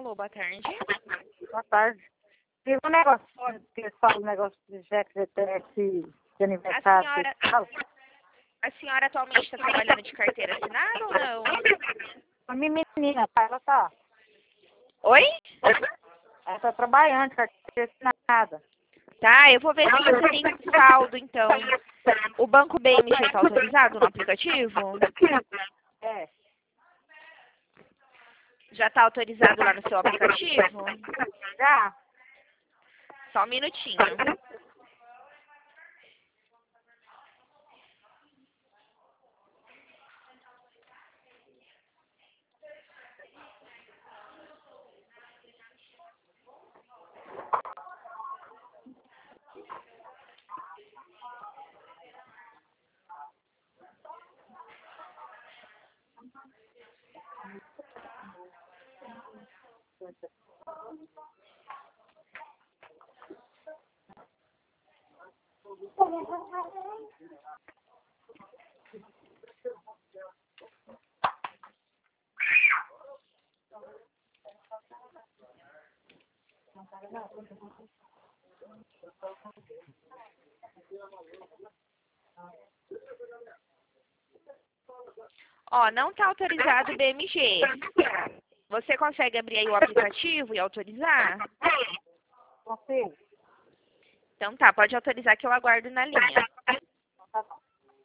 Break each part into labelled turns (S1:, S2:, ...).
S1: Alô, boa tarde.
S2: Boa tarde. Tem um negócio, que fala um negócio de FGTS de aniversário.
S1: A senhora atualmente está trabalhando de carteira assinada ou não?
S2: A minha menina, tá? Ela tá.
S1: Oi?
S2: Ela tá trabalhando de carteira assinada.
S1: Tá, eu vou ver se você tem saldo, então. O Banco BMG está autorizado no aplicativo?
S2: É.
S1: Já está autorizado lá no seu aplicativo?
S2: Já?
S1: Só um minutinho. Ó, não está autorizado o BMG. Você consegue abrir aí o aplicativo e autorizar?
S2: Consigo.
S1: Então tá, pode autorizar que eu aguardo na linha.
S2: Tá bom.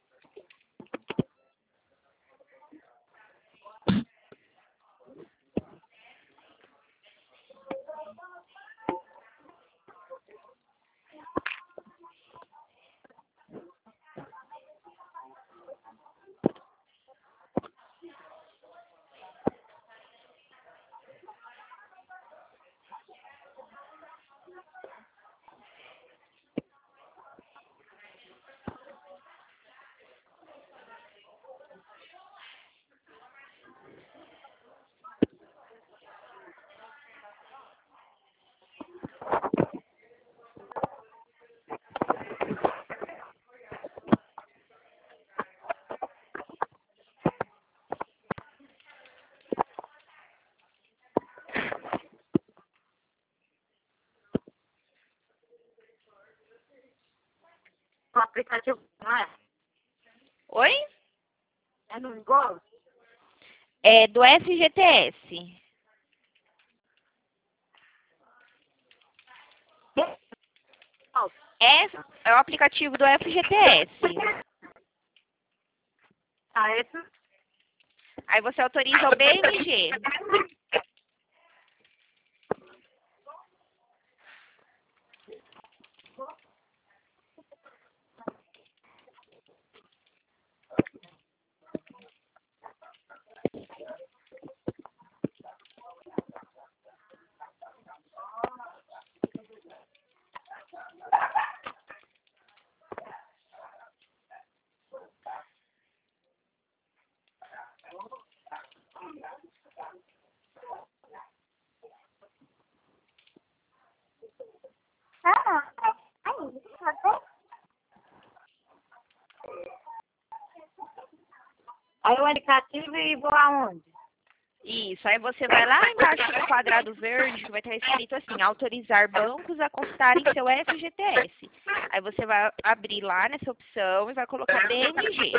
S2: O aplicativo não é?
S1: Oi?
S2: É no Engolo?
S1: É do FGTS. É o aplicativo do FGTS.
S2: Ah, esse?
S1: Aí você autoriza o BMG.
S2: Aí o aplicativo e vou aonde?
S1: Isso, aí você vai lá embaixo no quadrado verde, que vai estar escrito assim, autorizar bancos a consultarem seu FGTS. Aí você vai abrir lá nessa opção e vai colocar BMG.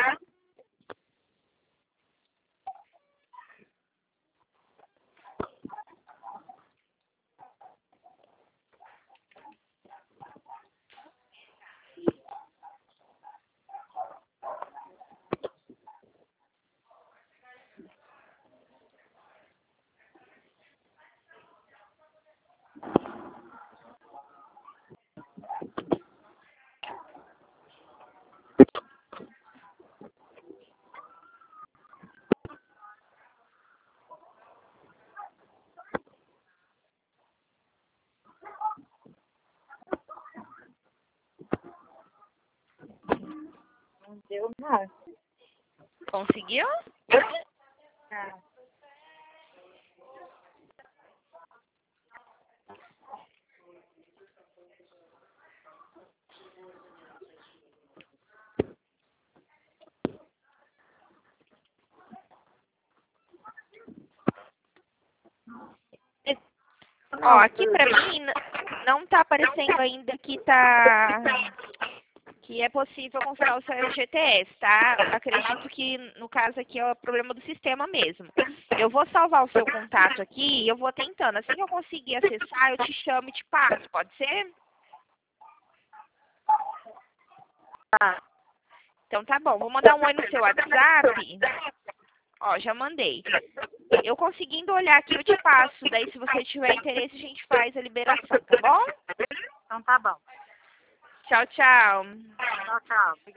S2: Não deu, não.
S1: Conseguiu?
S2: Ah.
S1: Ó, aqui pra mim não tá aparecendo ainda que é possível configurar o seu FGTS, tá? Acredito que no caso aqui é o problema do sistema mesmo. Eu vou salvar o seu contato aqui e eu vou tentando. Assim que eu conseguir acessar, eu te chamo e te passo, pode ser?
S2: Tá.
S1: Então tá bom, vou mandar um oi no seu WhatsApp. Ó, já mandei. Eu conseguindo olhar aqui, eu te passo. Daí, se você tiver interesse, a gente faz a liberação, tá bom?
S2: Então tá bom.
S1: Tchau, tchau.
S2: Tchau, tchau.